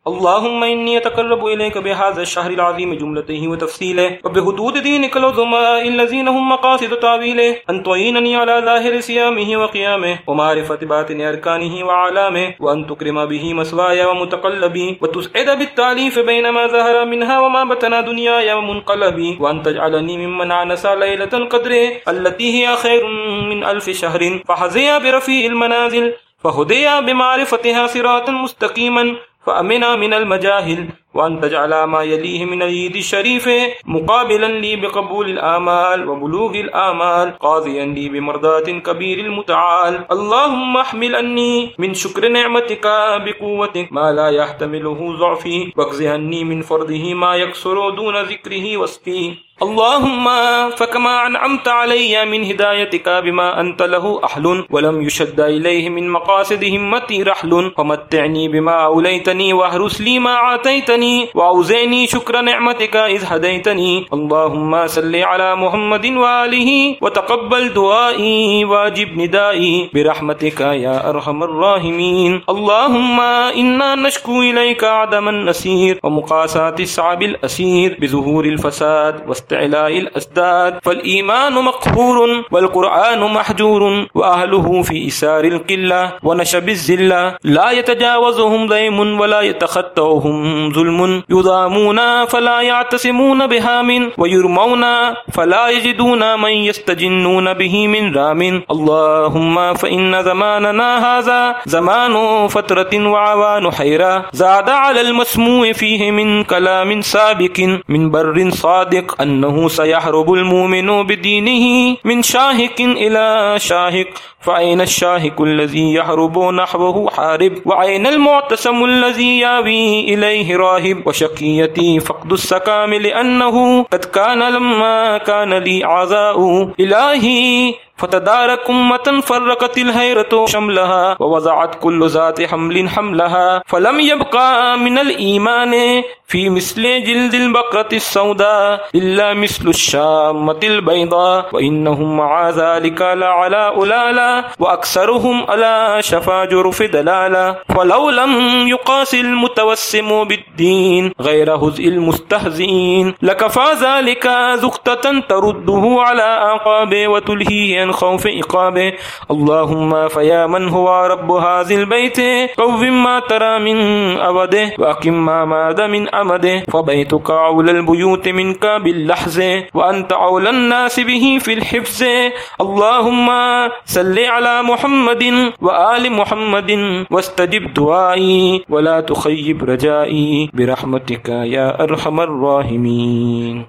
اللهم إني أتقرب إليك بهذا الشهر العظيم جملته وتفصيله وبحدود دينك العظماء الذين هم مقاصد تاويله أن تعينني على ظاهر صيامه وقيامه ومعرفة باطن أركانه وعلامه وأن تكرم به مسواي ومتقلبي وتسعد بالتأليف بين ما ظهر منها وما بطن دنياي ومنقلبي وأن تجعلني ممن عنس ليلة القدر التي هي خير من 1000 شهر فحظي برفيع المنازل فهدي بمعرفتها صراطا مستقيما فأمنا من المجاهل وأن تجعل ما يليه من العيد الشريف مقابلا لي بقبول الآمال وبلوغ الآمال قاضيا لي بمرضاة كبير المتعال. اللهم احمل أني من شكر نعمتك بقوتك ما لا يحتمله ضعفي واجز عني من فرضه ما يكسر دون ذكره وصفي. اللهم فكما أنعمت علي من هدايتك بما أنت له أحل ولم يشد إليه من مقاصد همتي رحل فمتعني بما أوليتني واهرس لي ما عاتيتني وأوزعني شكر نعمتك إذ هديتني. اللهم صل على محمد وآله وتقبل دعائي واجب ندائي برحمتك يا أرحم الراحمين. اللهم إنا نشكو إليك عدم النسير ومقاسات الصعب الأسير بظهور الفساد واستعلاء الأسداد فالإيمان مقهور والقرآن محجور وأهله في إسار القلة ونشب الزلة لا يتجاوزهم ضيم ولا يتخطوهم ظلم يضامون فلا يعتصمون بهام ويرمون فلا يجدون من يستجنون به من رام. اللهم فإن زماننا هذا زمان فترة وعوان حيرة زاد على المسموع فيه من كلام سابق من بر صادق أنه سيحرب المؤمن بدينه من شاهق إلى شاهق فأين الشاهق الذي يحرب نحوه حارب وأين المعتصم الذي ياوي إليه راهب. وشقيتي فقد السكام لأنه قد كان لما كان لي عزاء إلهي فتدارك أمة فرقت الهيرة شملها ووضعت كل ذات حمل حملها فلم يبقى من الإيمان في مثل جلد البقرة السوداء إلا مثل الشامة البيضاء وإنهم مع ذلك لعلى ألالا وأكثرهم على شفا جرف دلالا. فلو لم يقاس المتوسم بالدين غير هزء المستهزئين لكفى ذلك زقطة ترده على أعقابه وتلهيه عن خوف إقابه. اللهم فيا من هو رب هذا البيت قوم ما ترى من أبده وأقم ما ماد من أمده فبيتك أولى البيوت منك باللحظ وأنت أولى الناس به في الحفظ. اللهم صل على محمد وآل محمد واستجب دعائي ولا تخيب رجائي برحمتك يا أرحم الراحمين.